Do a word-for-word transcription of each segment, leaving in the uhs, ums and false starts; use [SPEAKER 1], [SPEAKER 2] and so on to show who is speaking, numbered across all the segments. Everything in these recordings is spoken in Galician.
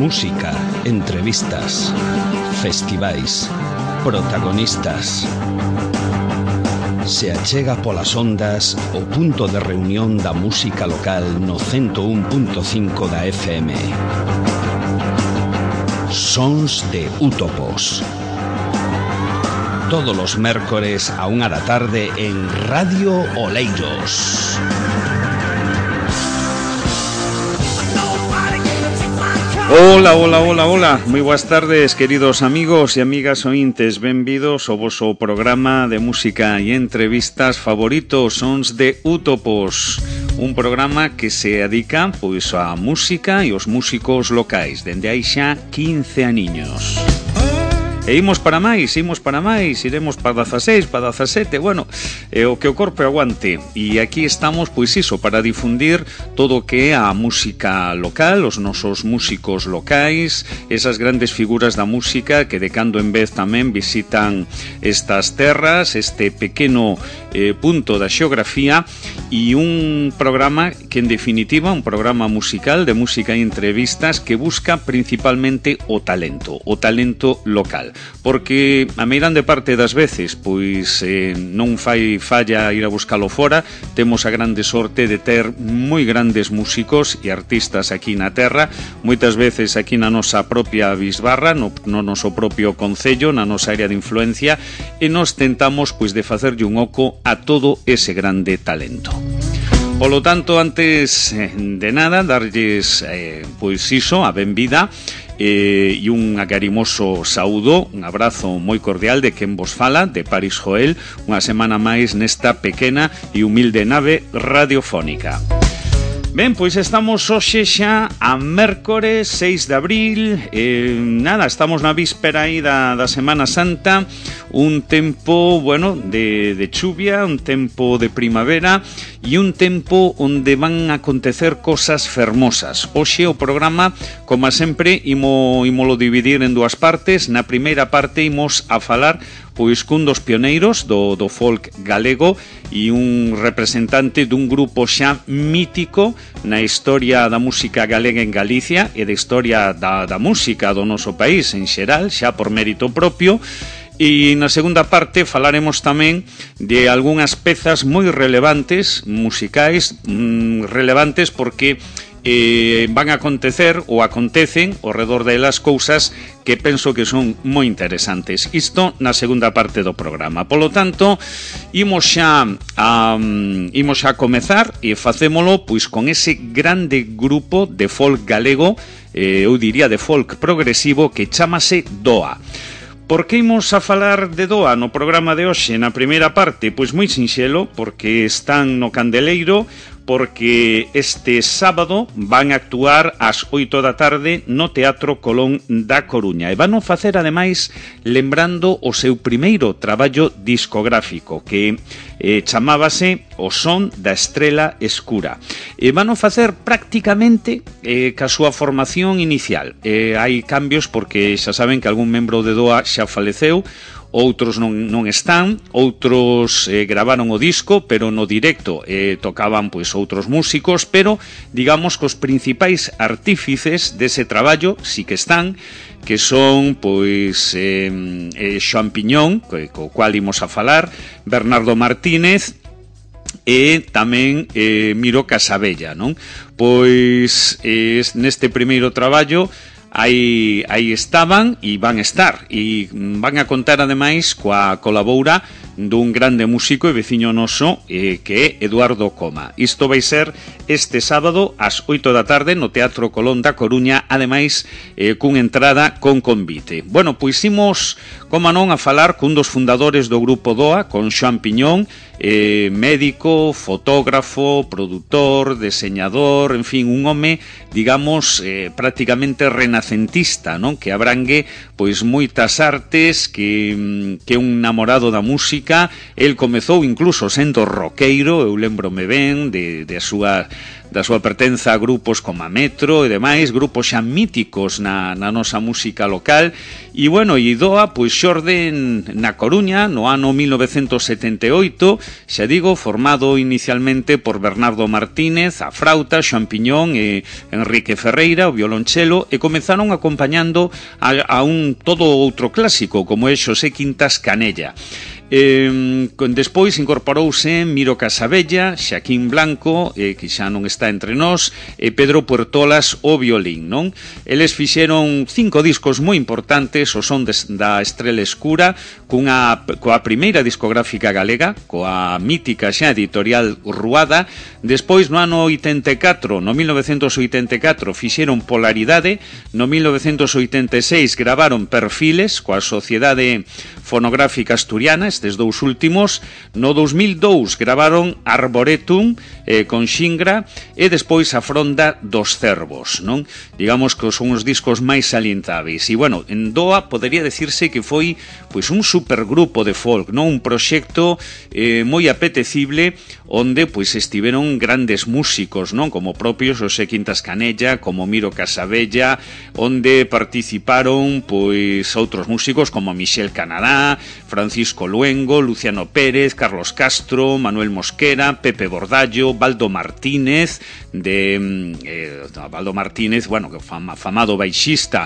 [SPEAKER 1] Música, entrevistas, festivais, protagonistas. Se achega polas ondas o punto de reunión da música local no ciento un punto cinco da F M. Sons de Útopos. Todos los mércores a unha da tarde en Radio Oleiros.
[SPEAKER 2] Hola, hola, hola, hola. Moi boas tardes, queridos amigos e amigas ointes. Benvidos ao voso programa de música e entrevistas favorito, Sons de Útopos. Un programa que se dedica pois á música e aos músicos locais dende hai xa quince aniños. E imos para máis, imos para máis, iremos para dezaseis, para dezasete, bueno, é o que o corpo aguante. E aquí estamos, pois iso, para difundir todo o que é a música local, os nosos músicos locais, esas grandes figuras da música que de cando en vez tamén visitan estas terras, este pequeno eh, punto da xeografía, e un programa que en definitiva, un programa musical de música e entrevistas que busca principalmente o talento, o talento local. Porque a meirande parte das veces pois eh, non fai falla ir a buscalo fora. Temos a grande sorte de ter moi grandes músicos e artistas aquí na terra, moitas veces aquí na nosa propia bisbarra, no, no noso propio concello, na nosa área de influencia, e nos tentamos pois de facerlle un oco a todo ese grande talento. Polo tanto, antes de nada, darlles eh, pois iso, a benvida eh, e un agarimoso saúdo, un abrazo moi cordial de quen vos fala, de Paris Joel, unha semana máis nesta pequena e humilde nave radiofónica. Ben, pois estamos hoxe xa a mércores seis de abril, eh, nada, estamos na víspera aí da, da Semana Santa, un tempo, bueno, de, de chuvia, un tempo de primavera e un tempo onde van a acontecer cosas fermosas. Hoxe o programa, como sempre, imo, imolo dividir en dúas partes. Na primeira parte imos a falar pois cun dos pioneiros do, do folk galego e un representante dun grupo xa mítico na historia da música galega en Galicia e da historia da, da música do noso país en xeral, xa por mérito propio. E na segunda parte falaremos tamén de algunhas pezas moi relevantes, musicais, mmm, relevantes porque eh, van a acontecer ou acontecen ao redor delas cousas que penso que son moi interesantes. Isto na segunda parte do programa. Polo tanto, imos xa a, um, imos xa a comezar e facémolo pois con ese grande grupo de folk galego, eh, eu diría de folk progresivo, que chamase Doa. Por que imos a falar de Doa no programa de hoxe? Na primeira parte, pois moi sinxelo, porque están no Candeleiro, porque este sábado van a actuar ás oito da tarde no Teatro Colón da Coruña e van a facer ademais lembrando o seu primeiro traballo discográfico que eh, chamábase O Son da Estrela Escura e van a facer prácticamente eh, ca súa formación inicial. Eh, hai cambios porque xa saben que algún membro de Doa xa faleceu, outros non, non están, outros eh, gravaron o disco, pero no directo eh, tocaban pois outros músicos, pero digamos que os principais artífices dese traballo sí que están, que son pois eh, eh, Xoan Piñón, co, co cual imos a falar, Bernardo Martínez e tamén eh, Miro Casabella, non? Pois eh, neste primeiro traballo Aí, aí estaban e van a estar e van a contar ademais coa colaboura dun grande músico e veciño noso eh, que é Eduardo Coma. Isto vai ser este sábado ás oito da tarde no Teatro Colón da Coruña, ademais eh, cun entrada con convite. Bueno, pois imos, como non, a falar cun dos fundadores do grupo Doa, con Xoan Piñón, eh, médico, fotógrafo, produtor, deseñador, en fin, un home, digamos, eh, prácticamente renacentista, non? Que abrangue pois moitas artes, que, que é un namorado da música. El comezou incluso sendo roqueiro, eu lembrome ben de, de a súa da súa pertenza a grupos como a Metro e demais, grupos xa míticos na, na nosa música local. E, bueno, e Doa, pois xorde na Coruña no ano mil novecentos setenta e oito, xa digo, formado inicialmente por Bernardo Martínez, a frauta, Xoán Piñón e Enrique Ferreira, o violonchelo, e comenzaron acompañando a, a un todo outro clásico, como é Xosé Quintas Canella. Eh, despois incorporouse Miro Casabella, Xaquín Blanco, eh, que xa non está entre nós, e Pedro Puertolas o violín, non? Eles fixeron cinco discos moi importantes, o son de, da Estrela Escura, cunha, coa primeira discográfica galega, coa mítica xa editorial Ruada. Despois, no ano oitenta e catro, no mil novecentos oitenta e catro, fixeron Polaridade. No mil novecentos oitenta e seis gravaron Perfiles coa Sociedade Fonográfica Asturiana, estes dous últimos. No dos mil dous gravaron Arboretum eh, con Xingra, e despois A Fronda dos Cervos, non? Digamos que son os discos máis salientáveis. E, bueno, en Doa podería decirse que foi pois un supergrupo de folk, non? Un proxecto eh, moi apetecible, onde pois estiveron grandes músicos, non? Como propio Xosé Quintas Canella, como Miro Casabella, onde participaron pois outros músicos como Michel Canadá, Francisco Luengo, Luciano Pérez, Carlos Castro, Manuel Mosquera, Pepe Bordallo, Baldo Martínez, de eh, Baldo Martínez, bueno, que fama, famado baixista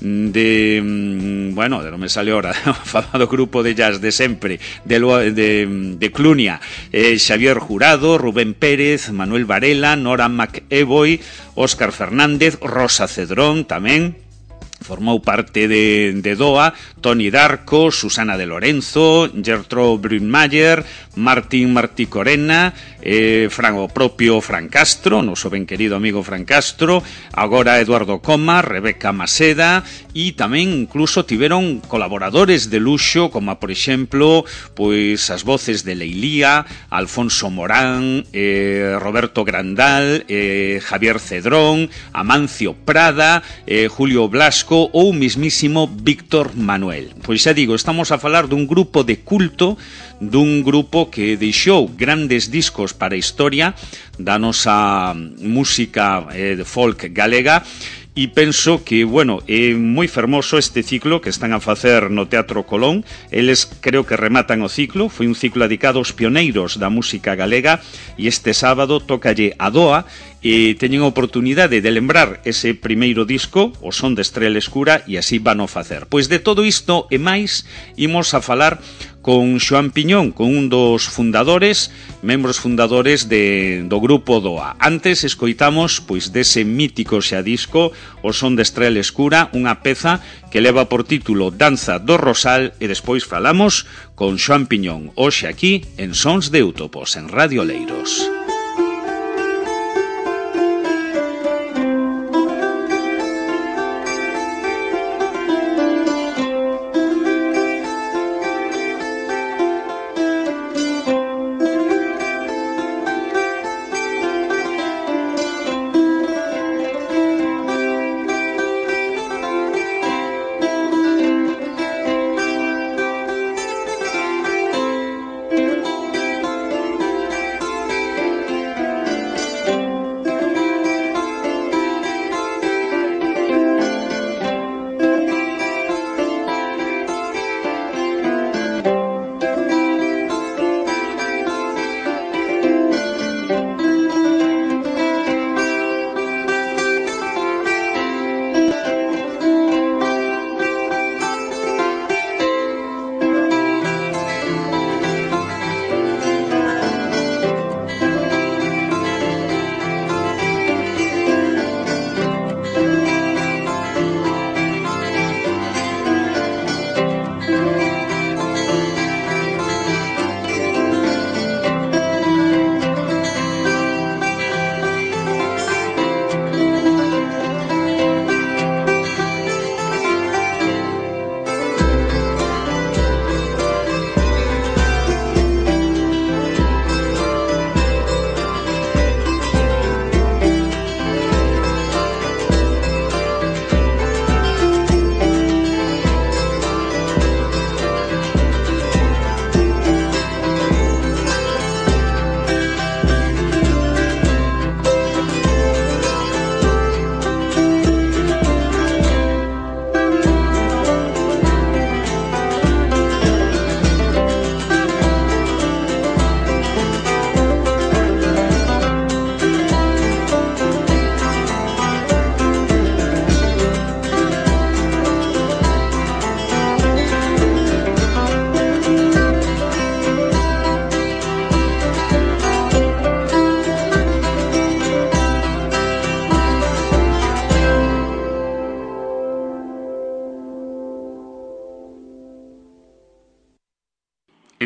[SPEAKER 2] de, bueno, de non me sale ahora, famado grupo de jazz de sempre, de, de, de Clunia, eh, Xavier Jurado, Rubén Pérez, Manuel Varela, Nora McEvoy, Óscar Fernández, Rosa Cedrón tamén formou parte de, de Doa, Toni Darko, Susana de Lorenzo, Gertrude Brunmayer, Martín Martí Corena, eh, Fran, o propio Fran Castro, noso ben querido amigo Fran Castro, agora Eduardo Coma, Rebeca Maseda, e tamén incluso tiveron colaboradores de luxo, como por exemplo pois as voces de Leilía, Alfonso Morán, eh, Roberto Grandal, eh, Javier Cedrón, Amancio Prada, eh, Julio Blasco ou mismísimo Víctor Manuel. Pois xa digo, estamos a falar dun grupo de culto, dun grupo que deixou grandes discos para a historia da nosa música eh, de folk galega. E penso que, bueno, é moi fermoso este ciclo que están a facer no Teatro Colón. Eles creo que rematan o ciclo. Foi un ciclo dedicado aos pioneiros da música galega, e este sábado tócalle a Doa, e teñen a oportunidade de lembrar ese primeiro disco, O Son de Estrela Escura, e así van a facer. Pois de todo isto e máis imos a falar con Xoán Piñón, con un dos fundadores, membros fundadores de, do grupo Doa. Antes escoitamos pois dese mítico xa disco, O Son de Estrela Escura, unha peza que leva por título Danza do Rosal, e despois falamos con Xoán Piñón, hoxe aquí en Sons de Útopos, en Radio Leiros.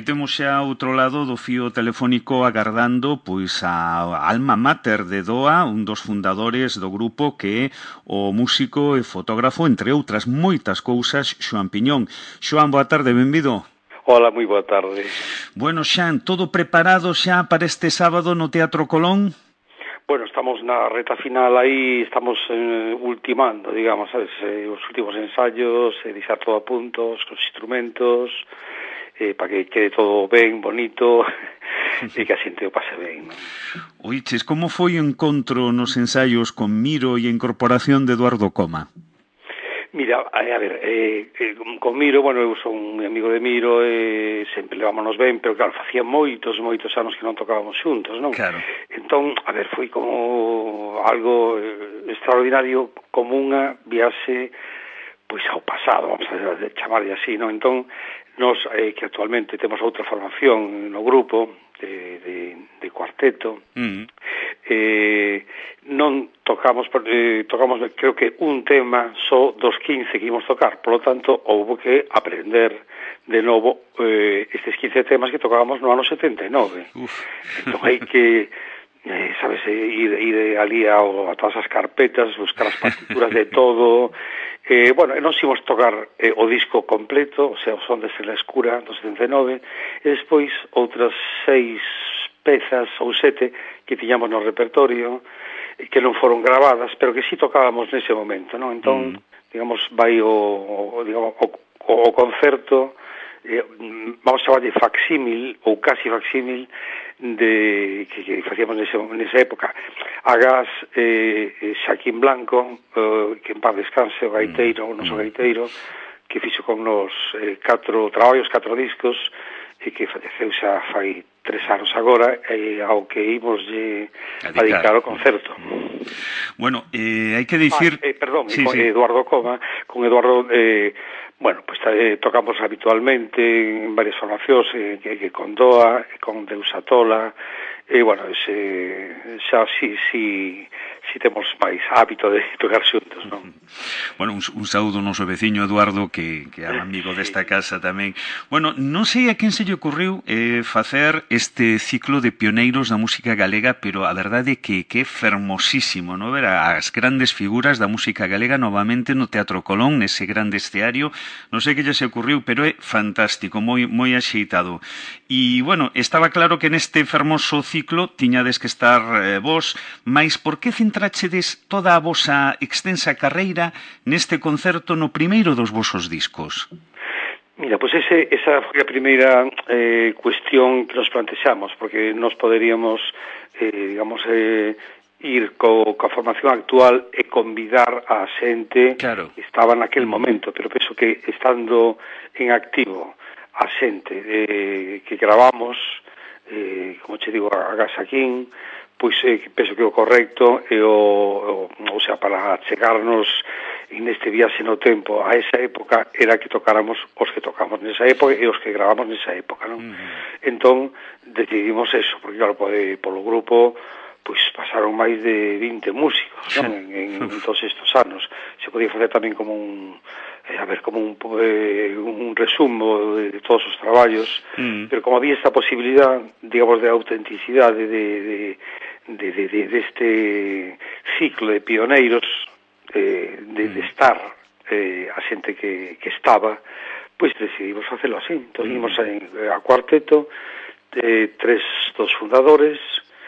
[SPEAKER 2] temos xa outro lado do fío telefónico agardando pois a alma mater de Doa, un dos fundadores do grupo que é o músico e fotógrafo, entre outras moitas cousas, Xoán Piñón. Xoán, boa tarde, benvido.
[SPEAKER 3] Hola, moi boa tarde.
[SPEAKER 2] Bueno, Xoán, todo preparado xa para este sábado no Teatro Colón?
[SPEAKER 3] Bueno, estamos na reta final aí, estamos eh, ultimando, digamos, sabes, eh, os últimos ensayos, eh, deixar todo a punto, os instrumentos, eh, para que quede todo ben, bonito, e que a xente o pase ben, non?
[SPEAKER 2] Oiches, como foi o encontro nos ensaios con Miro e a incorporación de Eduardo Coma?
[SPEAKER 3] Mira, a, a ver, eh, eh, con Miro, bueno, eu son un amigo de Miro e eh, sempre levámonos ben, pero claro, facía moitos, moitos anos que non tocábamos xuntos, non?
[SPEAKER 2] Claro.
[SPEAKER 3] Entón, a ver, foi como algo eh, extraordinario, como unha viaxe pois ao pasado, vamos a chamarlle así, non? Entón, nos eh, que actualmente temos outra formación no grupo de, de, de cuarteto, mm. eh, non tocamos, eh, tocamos creo que un tema só dos quince que íbamos tocar, por lo tanto, houve que aprender de novo eh, estes quince temas que tocábamos no ano setenta e nove. Uf. Entón hai que eh, sabes, ir, ir ali a, a todas as carpetas, buscar as partituras de todo. Eh, bueno, nos íbamos tocar eh, o disco completo, o sea, o Son de Estrela Escura, do setenta e nove, e despois outras seis pezas ou sete que tiñamos no repertorio, que non foron gravadas, pero que sí tocábamos nese momento, non? Entón, mm. digamos, vai o, o, digamos, o, o concerto, eh, vamos a chamar de facsímil, ou casi facsímil, de que, que facíamos nese, nesa época. Agás, eh, Xaquín Blanco, eh, que en paz descanse, o gaiteiro, o noso gaiteiro, que fixo con nos eh, catro traballos, catro discos, e que faleceu xa fai tres anos agora, e ao que imos de dedicar o concerto.
[SPEAKER 2] Bueno, eh, hai que dicir...
[SPEAKER 3] Ah, eh, perdón,
[SPEAKER 2] sí,
[SPEAKER 3] con
[SPEAKER 2] sí.
[SPEAKER 3] Eduardo Coma, con Eduardo... Eh, bueno, pues eh, tocamos habitualmente en varias formacións, eh, que, que con Doa, con Deusa Tola, e, bueno, ese, xa si, si, si temos máis hábito de tocar xuntos, non?
[SPEAKER 2] Bueno, un, un saúdo ao noso veciño Eduardo, que, que é amigo desta casa tamén. Bueno, non sei a quen se lle ocurriu eh, facer este ciclo de pioneiros da música galega, pero a verdade é que, que é fermosísimo, non? Ver as grandes figuras da música galega novamente no Teatro Colón, nese grande esteario. Non sei que lle se ocurriu, pero é fantástico, moi, moi axeitado. E, bueno, estaba claro que neste fermoso ciclo tiñades que estar eh, vos, mas por que centrachedes toda a vosa extensa carreira neste concerto no primeiro dos vosos discos?
[SPEAKER 3] Mira, pois pues ese, esa foi a primeira eh, cuestión que nos plantexamos, porque nos poderíamos, eh, digamos, eh, ir co, coa formación actual e convidar a xente
[SPEAKER 2] claro.
[SPEAKER 3] que estaba naquel momento, pero penso que estando en activo a xente eh, que gravamos, eh, como che digo, a Gasaquín, pois eh, penso que o correcto é o, o, o sea, para chegarnos neste viaxe no tempo a esa época era que tocáramos os que tocamos nesa época e os que gravamos nesa época, non? Mm. Entón, decidimos eso, porque claro, pode, polo grupo pois pasaron máis de vinte músicos, non? En, en, en todos estes anos. Se podía facer tamén como un, eh, a ver, como un, eh, un resumo de, de todos os traballos, mm. pero como había esta posibilidad, digamos, de autenticidade de, de, de, de, de, de este ciclo de pioneiros, eh, de, mm. de estar eh, a xente que, que estaba, pois decidimos facelo así. Entón, ímos mm. a, a cuarteto, eh, tres dos fundadores,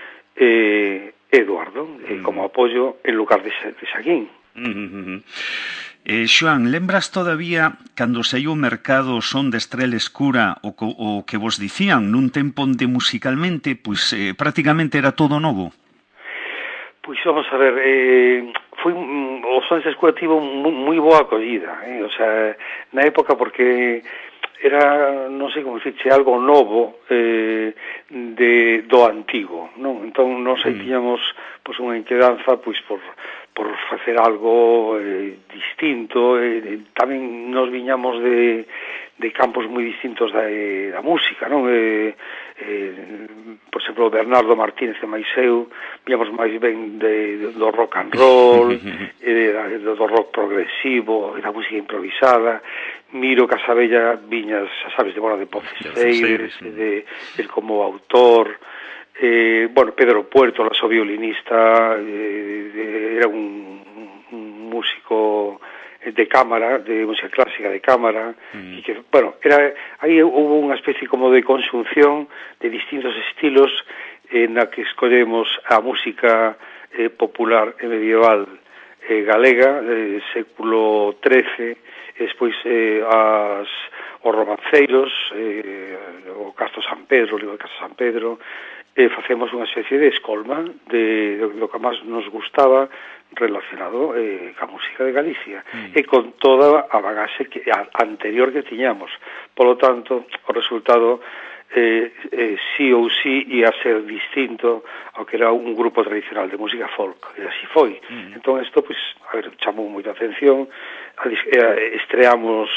[SPEAKER 3] eh, Eduardo, eh, mm. como apoio en lugar de, de Xaquín.
[SPEAKER 2] Mm-hmm. eh, Xoán, lembras todavía cando saiu o mercado Son de Estrela Escura o, o que vos dicían nun tempo onde musicalmente pois eh, prácticamente era todo novo?
[SPEAKER 3] Pois vamos a ver, eh, foi um, o Son de Estrela Escura tivo moi boa acollida, eh, o sea, na época porque era, non sei como dicirche, algo novo eh, de, do antigo, non? Entón, nós aí tiñamos pois, unha inquedanza pois, por, por facer algo eh, distinto, eh, tamén nos viñamos de, de campos moi distintos da, eh, da música, non? Eh, eh, por exemplo, Bernardo Martínez e máis eu víamos máis ben de, de, do rock and roll, e de, do rock progresivo, e da música improvisada. Miro Casabella viñas, xa sabes, de Bona de Poceseires, de, de, como autor. Eh, bueno, Pedro Puerto, o noso violinista, eh, era un, un músico de cámara, de música clásica de cámara, mm. e que, bueno, era, aí hubo unha especie como de conxunción de distintos estilos eh, na que escollemos a música eh, popular e medieval eh, galega, eh, século trece, e despois eh, as, os romanceiros, eh, o Castro San Pedro, o libro de Castro San Pedro, e facemos unha especie de escolma de, de do que máis nos gustaba relacionado eh, ca música de Galicia, mm. e con toda a bagaxe que, a, anterior que tiñamos. Por lo tanto, o resultado eh, eh, sí ou sí ia ser distinto ao que era un grupo tradicional de música folk, e así foi. Mm. Entón, isto, pues, a ver, chamou moita atención, eh, estreamos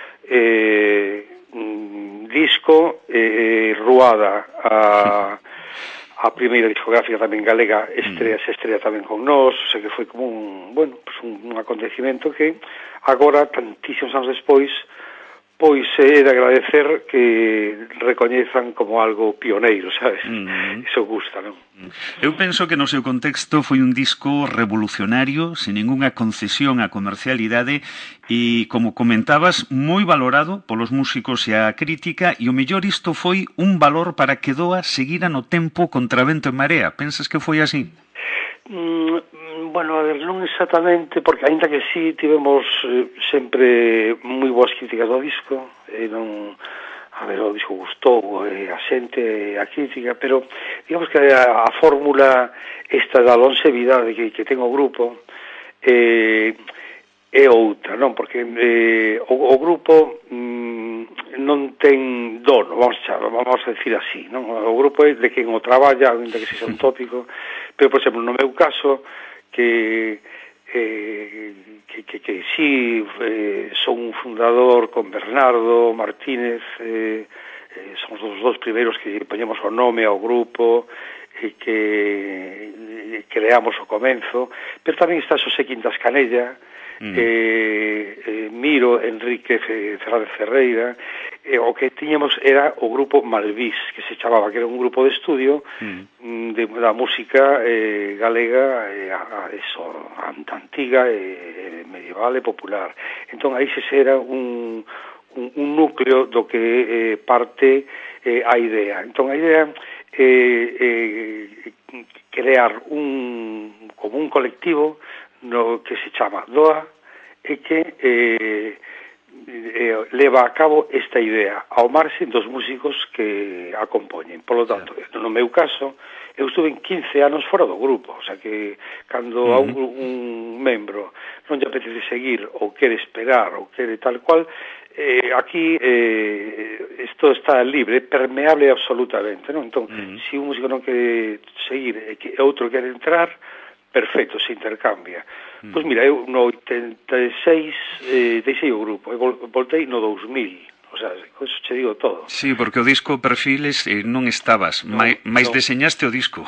[SPEAKER 3] eh, un disco, eh, Ruada, a... a primeira discográfica tamén galega estrea, se estrea tamén con nós, o sea que foi como un, bueno, pues un, un acontecimento que agora, tantísimos anos despois, pois é de agradecer que recoñezan como algo pioneiro, sabes? Mm-hmm. Iso gusta, non?
[SPEAKER 2] Eu penso que no seu contexto foi un disco revolucionario, sin ningunha concesión á comercialidade e, como comentabas, moi valorado polos músicos e a crítica, e o mellor isto foi un valor para que Doa seguira no tempo contra vento e marea. Pensas que foi así?
[SPEAKER 3] Mm, bueno, a ver, non exactamente, porque aínda que sí tivemos eh, sempre moi boas críticas do disco, e non, a ver, o disco gustou, e a xente, a crítica, pero digamos que a, a fórmula esta da longevidade que, que ten o grupo eh, é outra, non? Porque eh, o, o grupo mm, non ten dono, vamos a, vamos a decir así, non? O grupo é de quen o traballa, ainda que sexa un tópico, pero, por exemplo, no meu caso, que eh, que, que, que sí, eh, son un fundador con Bernardo Martínez, eh, eh, somos os dos primeiros que poñemos o nome ao grupo, e que creamos o comenzo, pero tamén está Xosé Quintas Canella, mm. eh, eh, Miro, Enrique Fernández Ferreira, eh, o que tiñamos era o grupo Malvís, que se chamaba, que era un grupo de estudio mm. de, da música eh, galega, eh, a, a eso, antiga, eh, medieval e popular. Entón, aí se era un, un, un núcleo do que eh, parte eh, a idea. Entón, a idea eh, eh, crear un como un colectivo no que se chama Doa e que eh, eh, leva a cabo esta idea ao marxen dos músicos que a compoñen. Por lo tanto, sí. No meu caso, eu estuve en quince anos fora do grupo, o sea que cando uh-huh. a un, un membro non lle apetece seguir ou quere esperar ou quere tal cual, eh, aquí eh, isto está libre, permeable absolutamente, non? Entón, uh-huh. se un músico non quere seguir e que outro quere entrar, perfecto, se intercambia. Uh-huh. Pois mira, eu no oitenta e seis eh, deixei o grupo, e vol, voltei no dos mil. O sea, con eso che digo todo.
[SPEAKER 2] Sí, porque o disco Perfiles eh, non estabas, no, mai, máis no. Deseñaste o disco.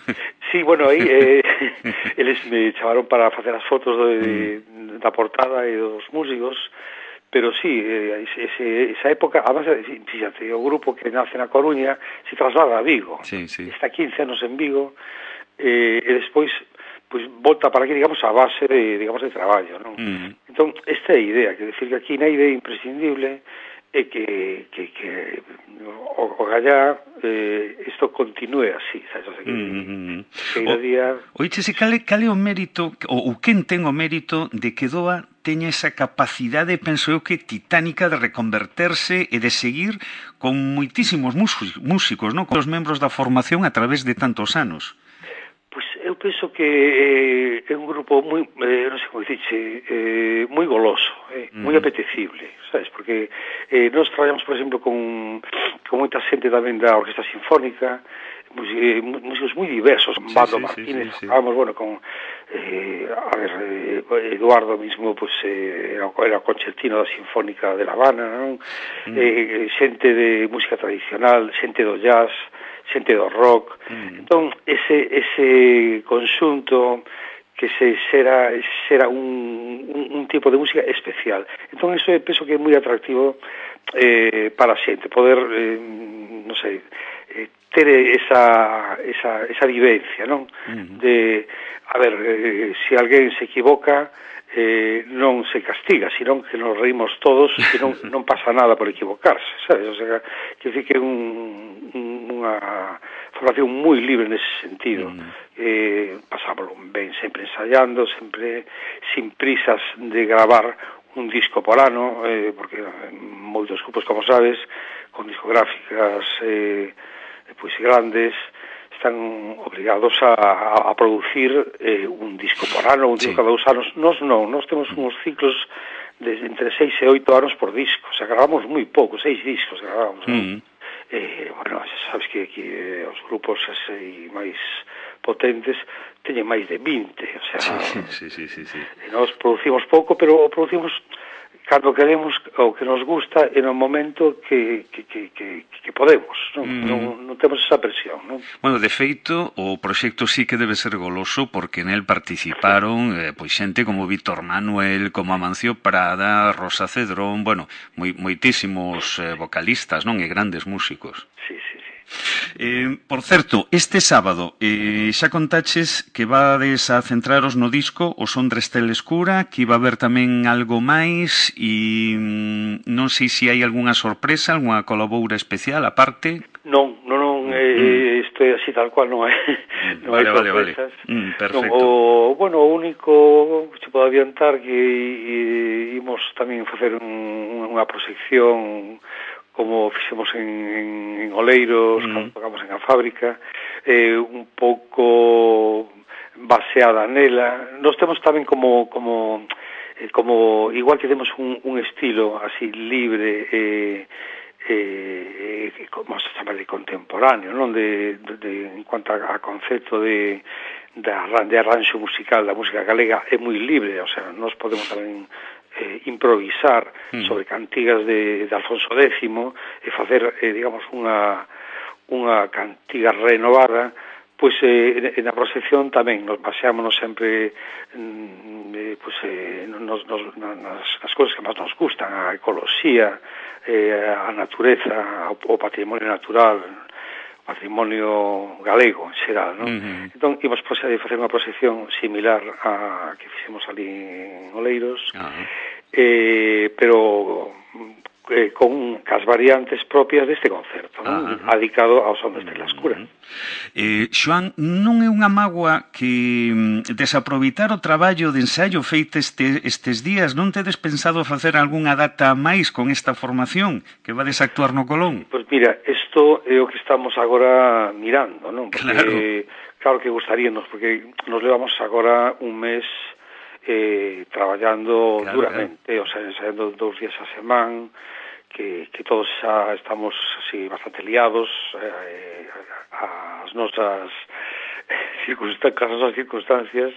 [SPEAKER 3] Sí, bueno, aí eh, eles me chamaron para facer as fotos de, mm. da portada e dos músicos, pero sí, eh, ese, esa época, además, fíjate, o grupo que nace na Coruña se traslada a Vigo,
[SPEAKER 2] sí, sí.
[SPEAKER 3] Está quince anos en Vigo, eh, e despois pues volta para aquí, digamos, a base de, digamos, de traballo, non? Mm. Entón, esta é a idea, que decir que aquí na idea imprescindible é que, que, que o, o gallá eh, isto continúe así, sabes? O sea, que, mm-hmm. que o, día...
[SPEAKER 2] Oiche, se cale, cale o mérito, ou quen ten o mérito de que Doa teña esa capacidade, penso eu que titánica, de reconverterse e de seguir con moitísimos músicos, non? Con os membros da formación a través de tantos anos.
[SPEAKER 3] Pois eu penso que eh, é un grupo moi, eh, non sei como dice, eh, moi goloso, eh, mm. moi apetecible, sabes? Porque eh, nós traballamos, por exemplo, con, con moita xente tamén da Orquesta Sinfónica, músicos moi diversos, sí, Bando sí, Martínez, sí, sí, sí. Vamos, bueno, con eh, a ver, eh, Eduardo mismo pues eh, era, era concertino da Sinfónica de La Habana, non? Mm. Eh, xente de música tradicional, xente do jazz, xente do rock. Mm. Entón, ese, ese conxunto que se xera, xera un, un, un tipo de música especial. Entón, iso penso que é moi atractivo eh, para a xente, poder, eh, non sei, eh, ter esa, esa, esa vivencia, non? Uh-huh. De, a ver, eh, se alguén se equivoca, eh, non se castiga, senón que nos reímos todos e non, non pasa nada por equivocarse, sabes? O sea, que fique un, un, unha formación moi libre nese sentido. Uh-huh. Eh, pasámoslo ben sempre ensayando, sempre sin prisas de gravar un disco por ano, eh, porque moitos grupos, como sabes, con discográficas eh, pois grandes, están obligados a, a, a producir eh, un disco por ano, un disco sí. cada dous anos. Nos non, nos temos uns ciclos de entre seis e oito anos por disco, o sea, gravamos moi pouco, seis discos gravamos, mm. non? Eh, bueno, sabes que aquí eh, os grupos así máis potentes teñen máis de vinte, o sea,
[SPEAKER 2] sí, sí, sí, sí, sí.
[SPEAKER 3] Nós producimos pouco, pero producimos cando queremos o que nos gusta e no momento que, que, que, que, que podemos, non? Mm. non, non temos esa presión, non?
[SPEAKER 2] Bueno, de feito, o proxecto sí que debe ser goloso porque nel participaron eh, pois xente como Víctor Manuel, como Amancio Prada, Rosa Cedrón, bueno, moi, moitísimos eh, vocalistas, non? E grandes músicos.
[SPEAKER 3] Sí, sí, sí.
[SPEAKER 2] Eh, por certo, este sábado eh, xa contaches que vades a centraros no disco O son de Estela Escura, que iba a haber tamén algo máis e mm, non sei se hai algunha sorpresa, algunha colaboura especial aparte.
[SPEAKER 3] Non, non, non eh, mm. isto é así tal cual, non hai, non
[SPEAKER 2] vale,
[SPEAKER 3] hai sorpresas.
[SPEAKER 2] Vale, vale. Mm, perfecto.
[SPEAKER 3] Non, o, bueno, o único que se pode adiantar que e, imos tamén facer un, unha proxección como fixemos en, en, en Oleiros, mm. cando tocamos en a fábrica, eh, un pouco baseada nela. Nos temos tamén como como eh, como igual que temos un, un estilo así libre eh, eh, eh, como se chama de contemporáneo, non de, de, de en cuanto a, a concepto de de, de arranxo musical da música galega é moi libre, o sea, nós podemos tamén Eh, improvisar mm. sobre cantigas de, de Alfonso décimo e facer, eh, digamos, unha unha cantiga renovada, pois eh, na proxección tamén nos baseámonos sempre mm, eh, pois, eh, nos, nos, nas, nas cousas que máis nos gustan, a ecoloxía, eh, a natureza, o, o patrimonio natural, o patrimonio galego en xeral, non? Mm-hmm. Entón, imos facer unha proxección similar a que fixemos ali en Oleiros, uh-huh. eh, pero eh, con cas variantes propias deste concerto, non? Uh-huh. Adicado ao son de Estela Escura. Uh-huh.
[SPEAKER 2] Eh, Xoán, non é unha mágoa que desaproveitar o traballo de ensaio feito este, estes días? Non tedes pensado facer algunha data máis con esta formación que vades a actuar no Colón?
[SPEAKER 3] Pois mira, isto é o que estamos agora mirando, non? Porque, claro, claro que gustaríamos, porque nos levamos agora un mes eh, traballando claro, duramente, claro. O sea, ensaiando dous días a semana, que, que todos xa estamos así bastante liados, eh, as nosas circunstancias, as nosas circunstancias,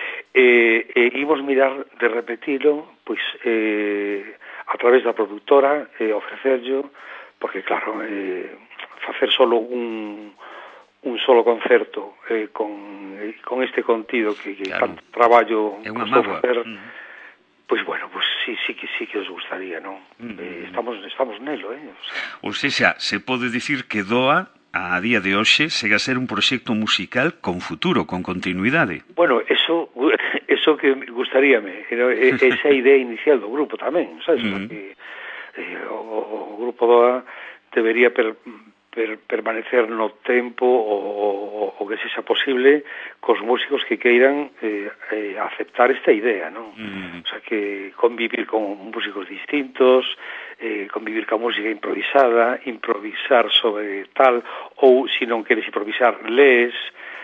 [SPEAKER 3] e, e imos mirar de repetilo, pois, eh, a través da productora, e eh, ofrecerlo, porque claro, eh, facer solo un un solo concerto eh, con, eh, con este contido que, que claro. Tanto traballo costou facer, mm. pois bueno, pois sí, sí que sí que os gustaría, non? Mm. Eh, estamos estamos nelo, eh?
[SPEAKER 2] O sea, o sea, se pode dicir que Doa a día de hoxe chega a ser un proxecto musical con futuro, con continuidade.
[SPEAKER 3] Bueno, eso eso que gustaríame, esa idea inicial do grupo tamén, sabes? Mm. Porque eh, o, o grupo Doa debería per, per, permanecer no tempo o, o, o que sexa posible cos músicos que queiran eh, eh, aceptar esta idea, non? Mm. O sea, que convivir con músicos distintos, eh, convivir ca música improvisada, improvisar sobre tal, ou se non queres improvisar, lees,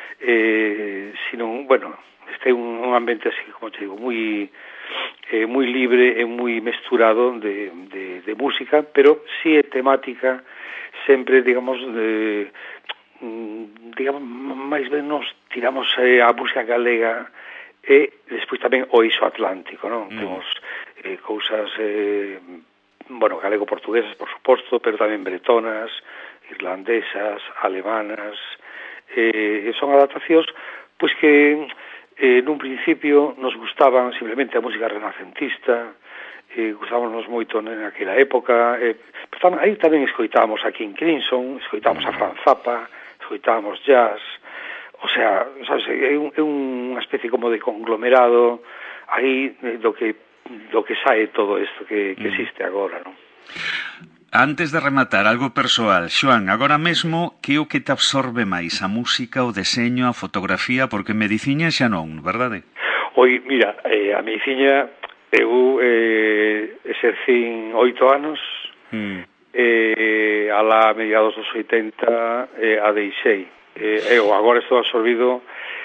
[SPEAKER 3] eh, se non, bueno, este é un, un ambiente así, como te digo, moi eh, moi libre e moi mesturado de, de, de música, pero si é temática sempre, digamos, de, digamos, máis ben nos tiramos eh, a música galega e despois tamén o eixo atlántico, non?
[SPEAKER 2] Mm.
[SPEAKER 3] Temos eh, cousas, eh, bueno, galego-portuguesas, por suposto, pero tamén bretonas, irlandesas, alemanas, eh, son adaptacións, pois que eh, nun principio nos gustaban simplemente a música renacentista, eh, gustábamos moito naquela época, eh, pero tamén, aí tamén escoitábamos a King Crimson, escoitábamos a Franz Zappa, escoitábamos jazz. O sea, sabes, é, un, é unha especie como de conglomerado aí do que do que sae todo isto que, que existe agora, non?
[SPEAKER 2] Antes de rematar, algo persoal, Xoán, agora mesmo, que é o que te absorbe máis? A música, o deseño, a fotografía? Porque mediciña xa non, verdade?
[SPEAKER 3] Oi, mira, eh, a mediciña eu eh, exercín oito anos, mm. eh, a la mediados dos oitenta eh, a deixei. Eh, eu agora estou absorbido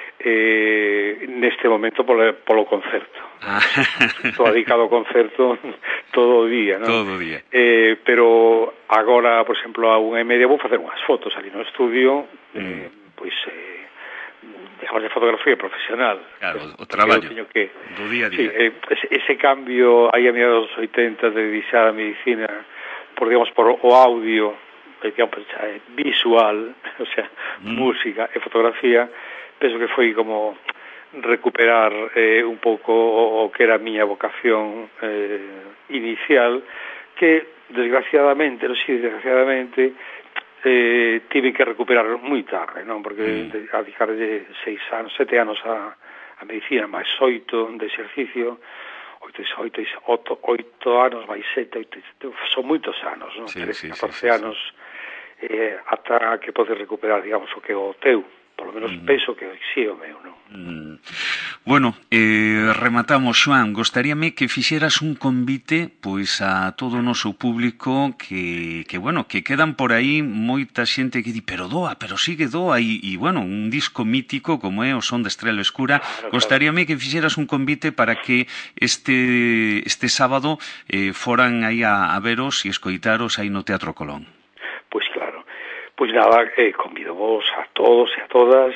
[SPEAKER 3] eh, neste momento polo, polo concerto. Ah. Estou dedicado ao concerto todo o día, non?
[SPEAKER 2] Todo o día.
[SPEAKER 3] Eh, pero agora, por exemplo, a unha e media vou facer unhas fotos ali no estudio, mm. eh, pois, eh, digamos, de fotografía profesional.
[SPEAKER 2] Claro, o traballo
[SPEAKER 3] que,
[SPEAKER 2] do día a día.
[SPEAKER 3] Sí, eh, ese, ese cambio aí a mediados dos oitenta de deixar a medicina por, digamos, por o audio, digamos, visual, o sea, mm. música e fotografía, penso que foi como recuperar eh, un pouco o, o que era a miña vocación eh, inicial, que desgraciadamente, non sei, desgraciadamente eh, tive que recuperar moi tarde, non? Porque mm. a dedicarlle seis anos, sete anos a, a medicina, máis oito de exercicio, oito, oito, oito, oito anos máis sete, oito, son moitos anos, non?
[SPEAKER 2] Sí,
[SPEAKER 3] trece,
[SPEAKER 2] sí,
[SPEAKER 3] catorce
[SPEAKER 2] sí, sí,
[SPEAKER 3] anos eh, ata que podes recuperar, digamos, o que o teu, por lo menos mm. penso que sí o meu, non?
[SPEAKER 2] Mm. Bueno, eh, rematamos, Xoán, gostaríame que fixeras un convite pois a todo o noso público que, que bueno, que quedan por aí moita xente que di, pero doa, pero sigue doa, e, e bueno, un disco mítico como é o Son de Estrela Escura. Claro, gostaríame claro. que fixeras un convite para que este, este sábado eh, foran aí a, a veros e escoitaros aí no Teatro Colón.
[SPEAKER 3] Pois claro, pois nada, eh, convido vos a todos e a todas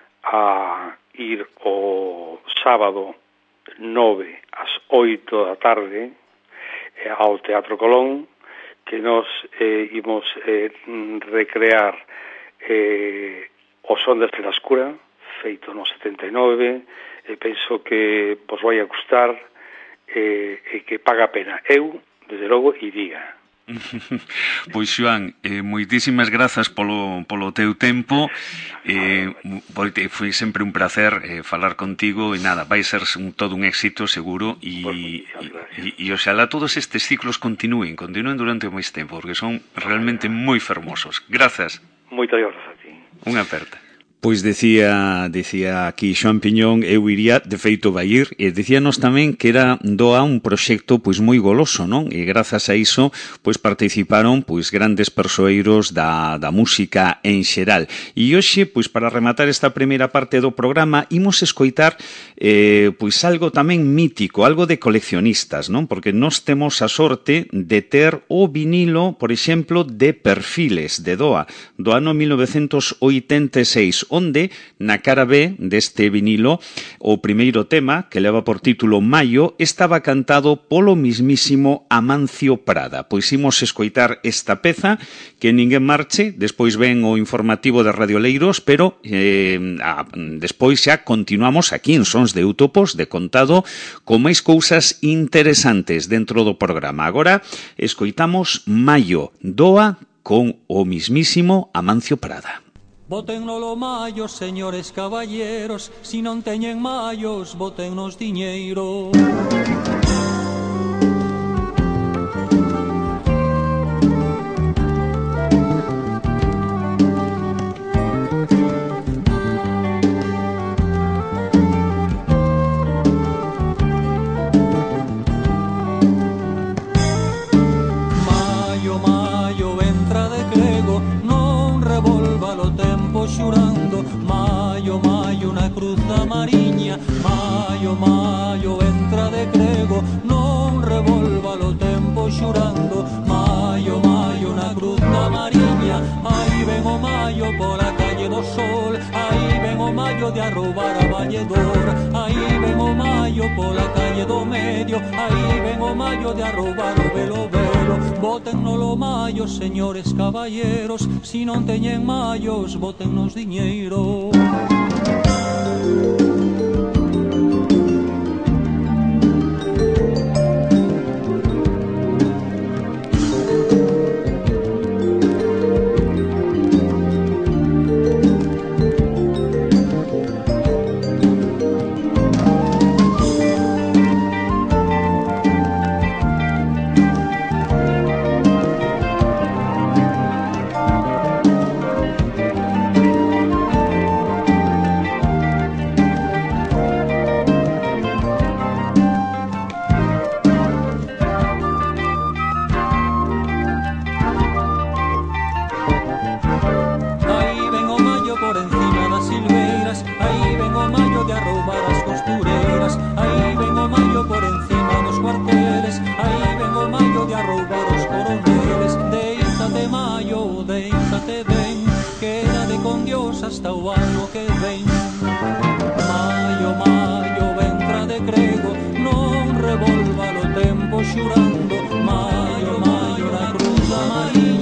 [SPEAKER 3] a ir o sábado nove ás oito da tarde eh, ao Teatro Colón, que nos eh, imos eh, recrear eh, o Son de Estrela Escura, feito no setenta e nove, e penso que vos vai a gustar eh, e que paga a pena. Eu, desde logo, iría.
[SPEAKER 2] Pois, Xoán, eh, moitísimas grazas polo, polo teu tempo, eh, foi sempre un placer eh, falar contigo, e nada, vai ser un, todo un éxito seguro, e, e, e oxalá todos estes ciclos continúen continúen durante máis tempo, porque son realmente moi fermosos. Grazas.
[SPEAKER 3] Moitas grazas a ti.
[SPEAKER 2] Unha aperta. Pois decía, decía aquí Xoán Piñón, eu iría, de feito vai ir, e decíanos tamén que era doa un proxecto pois moi goloso, non? E grazas a iso, pois participaron pois grandes persoeiros da, da música en xeral. E hoxe, pois para rematar esta primeira parte do programa, imos escoitar eh, pois algo tamén mítico, algo de coleccionistas, non? Porque nós temos a sorte de ter o vinilo, por exemplo, de Perfiles, de Doa, do ano mil novecentos oitenta e seis, onde na cara B deste vinilo o primeiro tema, que leva por título Maio, estaba cantado polo mismísimo Amancio Prada. Pois imos escoitar esta peza, que ninguén marche, despois ven o informativo de Radio Leiros, pero eh, a, despois xa continuamos aquí en Sons de Útopos, de contado, con máis cousas interesantes dentro do programa. Agora escoitamos Maio, Doa, con o mismísimo Amancio Prada.
[SPEAKER 4] Botennos lo mayos, señores caballeros, si non teñen mayos, botennos diñeiro. Maio, maio, entra de crego, non revolva lo tempo xurando. Maio, maio, una cruz da mariña. Maio, maio, entra de crego, non revolva lo tempo xurando. Maio, maio, una cruz da mariña. Aí ven o maio pola calle do sol, aí ven o maio maio de arrobar a Valledor. Aí ven o maio pola calle do medio, aí ven o maio de arrobar o velo velo. Botennos o maio, señores caballeros, si non teñen maios, botennos diñeiro. Hasta o ano que ven. Maio, maio, ventra de crego, non revolva o tempo xurando. Maio, maio, na cruz da María.